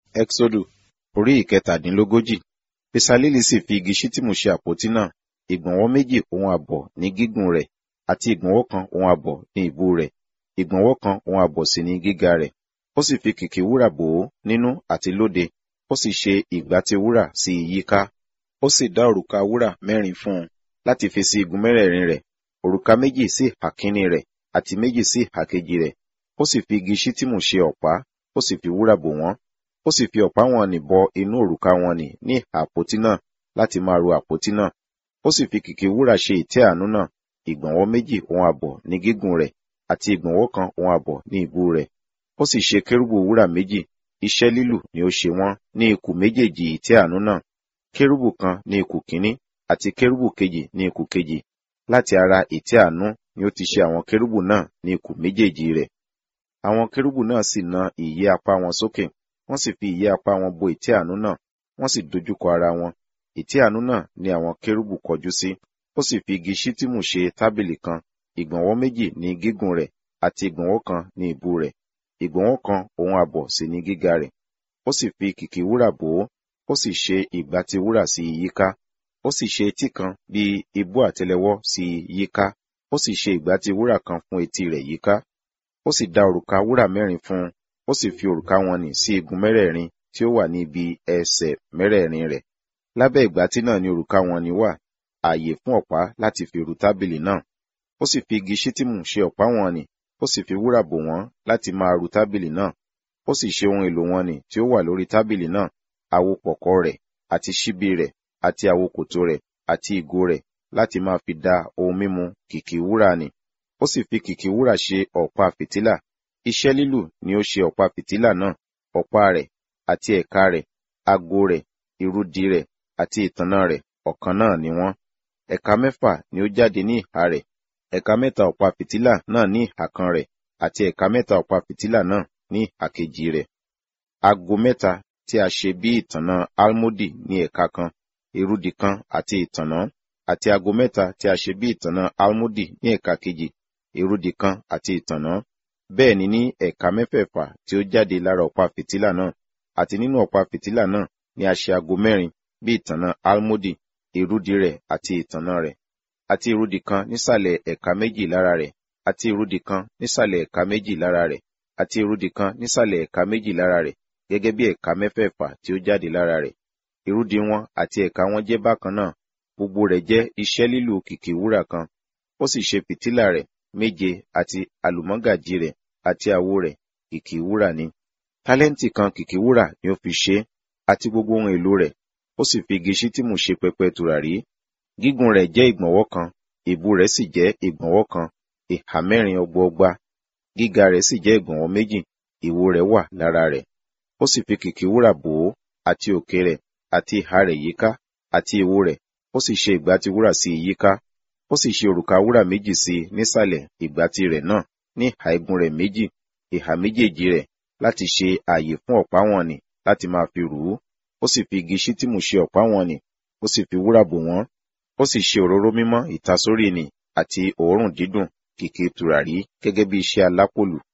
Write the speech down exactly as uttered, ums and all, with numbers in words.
Ẹ́kísódù orí ìkẹtàdínlógójì. Besaleli sì fi igi ṣittimu ṣe àpótí náà, ìgbọ̀nwọ́ méjì òun àbọ̀ ní gígùn rẹ̀, àti ìgbọ̀nwọ́ kan òun àbọ̀ ní ìbú rẹ̀, ìgbọ̀nwọ́ kan òun àbọ̀ sì ní gíga rẹ̀. Ó sì fi kìkì wúrà bò ó nínú àti lóde, ó sì ṣe ìgbàtí wúrà sí i yíká. Ó sì dá òrùka wúrà mẹ́rin fún un láti fi sí igun mẹ́rẹ̀ẹ̀rin rẹ̀, òrùka méjì sí ìhà kínní rẹ̀, àti méjì sí ìhà kejì rẹ̀. Ó sì fi igi ṣittimu ṣe ọ̀pá, ó sì fi wúrà bò wọ́n. Ó sì fi ọ̀pá wọn nì bọ inú òrùka wọn nì ní ìhà àpótí náà láti máa ru àpótí náà. Ó sì fi kìkì wúrà ṣe ìtẹ́ àánú náà, ìgbọ̀nwọ́ méjì òun àbọ̀ ní gígùn rẹ̀, àti ìgbọ̀nwọ́ kan òun àbọ̀ ní ìbú rẹ̀. Ó sì ṣe kérúbù wúrà méjì, iṣẹ́ lílù ni ó ṣe wọ́n ní ikùn méjèèjì ìtẹ́ àánú náà. Kérúbù kan ní ikùn kínní, àti kérúbù kejì ní ikùn kejì. Láti ara ìtẹ́ àánú ni ó ti ṣe àwọn kérúbù náà ní ikùn méjèèjì rẹ̀. Àwọn kérúbù náà sì na ìyẹ́ apá wọn sókè, wọ́n sì fi ìyẹ́ apá wọn bo ìtẹ́ àánú náà, wọ́n sì dojúkọ ara wọn. Ìtẹ́ àánú náà ni àwọn kérúbù kọjú sí. Ó sì fi igi ṣittimu ṣe tábìlì kan, ìgbọ̀nwọ́ méjì ní gígùn rẹ̀, àti ìgbọ̀nwọ́ kan ní ìbú rẹ̀, ìgbọ̀nwọ́ kan òun àbọ̀ sì ní gíga rẹ̀. Ó sì fi kìkì wúrà bò ó, ó sì ṣe ìgbàtí wúrà sí i yíká. Ó sì ṣe etí kan bí ìbú àtẹ́lẹwọ́ sí i yíká, ó sì ṣe ìgbàtí wúrà kan fún etí rẹ̀ yíká. Ó sì dá òrùka wúrà mẹ́rin fún un, ó sì fi òrùka wọn nì sí igun mẹ́rẹ̀ẹ̀rin tí ó wà ní ibi ẹsẹ̀ mẹ́rẹ̀ẹ̀rin rẹ̀. Lábẹ́ ìgbàtí náà ni òrùka wọn nì wà, ààyè fún ọ̀pá láti fi ru tábìlì náà. Ó sì fi igi ṣittimu ṣe ọ̀pá wọn nì, ó sì fi wúrà bò wọ́n láti máa ru tábìlì náà. Ó sì ṣe ohun èlò wọn nì tí ó wà lórí tábìlì náà, àwo pọ̀kọ́ rẹ̀, àti ṣíbí rẹ̀, àti àwo kòtò rẹ̀, àti ìgò rẹ̀, láti máa fi da ohun mímu kìkì wúrà nì. Ó sì fi kìkì wúrà ṣe ọ̀pá fìtílà. Iṣẹ́ lílù ni ó ṣe ọ̀pá fìtílà náà, ọ̀pá rẹ̀, àti ẹ̀ka rẹ̀, ago rẹ̀, ìrùdì rẹ̀, àti ìtànná rẹ̀, ọ̀kan náà ni wọ́n. Ẹ̀ka mẹ́fà ni ó jáde ní ìhà rẹ̀, ẹ̀ka mẹ́ta ọ̀pá fìtílà náà ní ìhà kan rẹ̀, àti ẹ̀ka mẹ́ta ọ̀pá fìtílà náà ní ìhà kejì rẹ̀. Ago mẹ́ta tí a ṣe bí ìtànná almodi ní ẹ̀ka kan, ìrùdì kan àti ìtànná, àti ago mẹ́ta tí a ṣe bí ìtànná almodi ní ẹ̀ka kejì, ìrùdì kan àti ìtànná. Bẹ́ẹ̀ ni ní ẹ̀ka mẹ́fẹ̀ẹ̀fà tí ó jáde lára ọ̀pá fìtílà náà, àti nínú ọ̀pá fìtílà náà ni a ṣe ago mẹ́rin bí ìtànná almodi, ìrùdì rẹ̀ àti ìtànná rẹ̀, àti ìrùdì kan nísàlẹ̀ ẹ̀ka méjì lára rẹ̀, àti ìrùdì kan nísàlẹ̀ ẹ̀ka méjì lára rẹ̀, àti ìrùdì kan nísàlẹ̀ ẹ̀ka méjì lára rẹ̀, gẹ́gẹ́ bí ẹ̀ka mẹ́fẹ̀ẹ̀fà tí ó jáde lára rẹ̀. Ìrùdì wọn àti ẹ̀ka wọn jẹ́ bákan náà, gbogbo rẹ̀ jẹ́ iṣẹ́ lílù kìkì wúrà kan. Ó sì ṣe fìtílà rẹ̀ méje àti àlùmọ́gàjí rẹ̀ àti àwo rẹ̀ kìkì wúrà ni. Tálẹ́ǹtì kan kìkì wúrà ni ó fi ṣe, àti gbogbo ohun èlò rẹ̀. Ó sì fi igi ṣittimu ṣe pẹpẹ tùràrí. Gígùn rẹ̀ jẹ́ ìgbọ̀nwọ́ kan, ìbú rẹ̀ sì jẹ́ ìgbọ̀nwọ́ kan, ìhà mẹ́rin ọgbọọgba. Gíga rẹ̀ sì jẹ́ ìgbọ̀nwọ́ méjì, ìwo rẹ̀ wà lára rẹ̀. Ó sì fi kìkì wúrà bò ó, àti òkè rẹ̀, àti ìhà rẹ̀ yíká, àti ìwo rẹ̀. Ó sì ṣe ìgbàtí wúrà sí i yíká. Ó sì ṣe òrùka wúrà méjì sí i nísàlẹ̀ ìgbàtí rẹ̀ náà ní ìhà igun rẹ̀ méjì, ìhà méjèèjì rẹ̀, láti ṣe ààyè fún ọ̀pá wọn nì láti máa fi rù ú. Ó sì fi igi ṣittimu ṣe ọ̀pá wọn nì, ó sì fi wúrà bò wọ́n. Ó sì ṣe òróró mímọ́ ìtasórí nì àti òórùn dídùn kìkì tùràrí gẹ́gẹ́ bí iṣẹ́ alápòlù.